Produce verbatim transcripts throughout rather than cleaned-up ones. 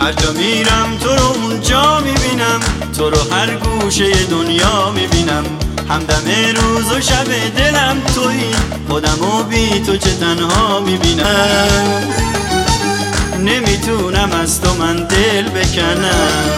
هر جا میرم تو رو اونجا میبینم، تو رو هر گوشه دنیا میبینم. همدم روز و شب دلم تویی، خودمو بی تو چه تنها میبینم. نمیتونم از تو من دل بکنم.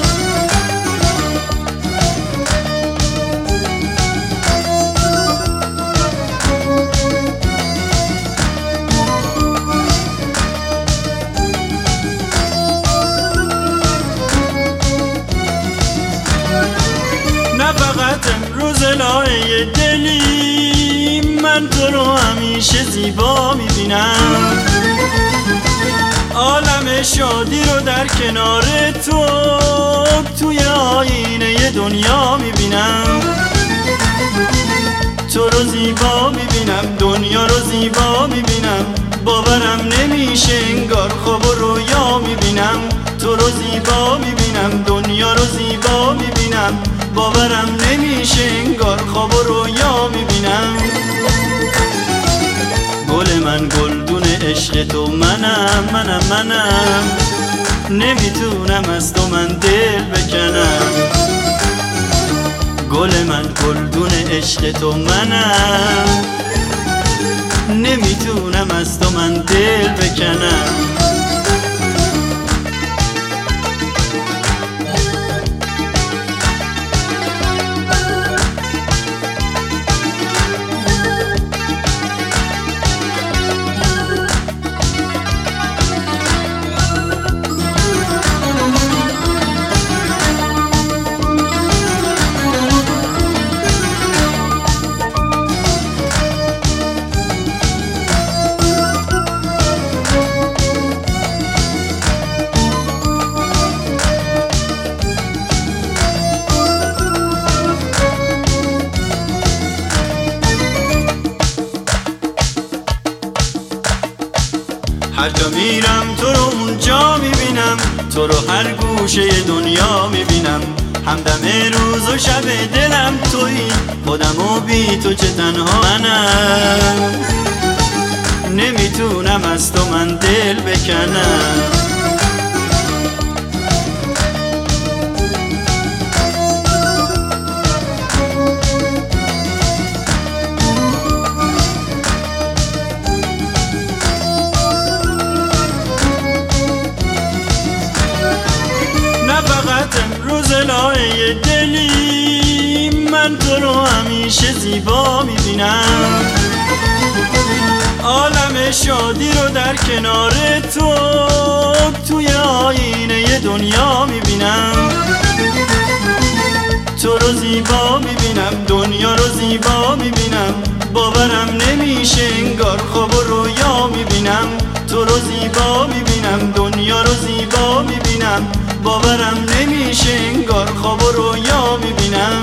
نه فقط امروز لایه دلی، من تو رو همیشه زیبا میبینم. عالم شادی رو در کنار تو، توی آینه دنیا میبینم. تو رو زیبا میبینم، دنیا رو زیبا میبینم. باورم نمیشه انگار خواب و رویا میبینم. تو رو زیبا میبینم، دنیا رو زیبا میبینم. باورم نمیشه انگار خواب و رویا میبینم. گل من گلدون عشق تو منم، منم منم. نمیتونم از تو من دل بکنم. گل من گلدون عشق تو منم، نمیتونم از تو من دل بکنم. هر جا میرم تو رو اونجا میبینم، تو رو هر گوشه دنیا میبینم. همدم روز و شب دلم تویی، خودمو بی تو چه تنها منم. نمیتونم از تو من دل بکنم. امروز لایه دلی، من تو رو همیشه زیبا میبینم. عالم شادی رو در کنار تو، توی آینه دنیا میبینم. تو رو زیبا میبینم، دنیا رو زیبا میبینم. باورم نمیشه انگار خواب و رویا میبینم. تو رو زیبا میبینم، دنیا رو زیبا میبینم. باورم نمیشه انگار خواب و رویا میبینم.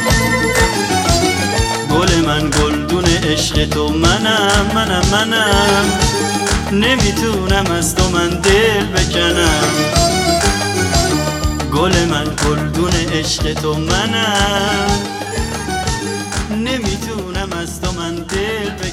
گل من گلدون عشق تو منم، منم منم. نمیتونم از تو من دل بکنم. گل من گلدون عشق تو منم، نمیتونم از تو من دل بکنم.